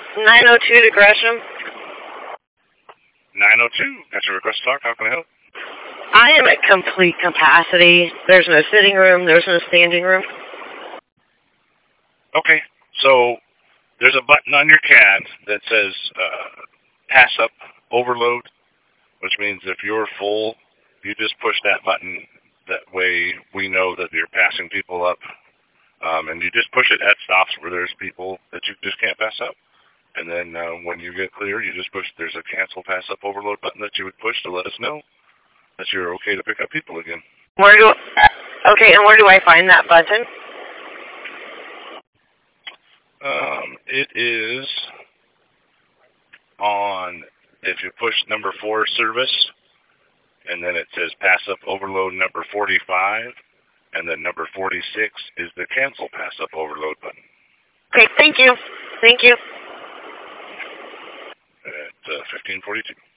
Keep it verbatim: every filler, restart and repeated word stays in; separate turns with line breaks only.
nine oh two to Gresham.
nine oh two. That's your request to talk. How can I help?
I am at complete capacity. There's no sitting room. There's no standing room.
Okay. So there's a button on your C A D that says uh, pass up overload, which means if you're full, you just push that button. That way we know that you're passing people up. Um, and you just push it at stops where there's people that you just can't pass up. And then uh, when you get clear, you just push, there's a cancel pass up overload button that you would push to let us know that you're okay to pick up people again.
Where do, okay, and where do I find that button?
Um, it is on, if you push number four service, and then it says pass up overload number forty-five, and then number forty-six is the cancel pass up overload button.
Okay, thank you. Thank you.
At uh, fifteen forty-two.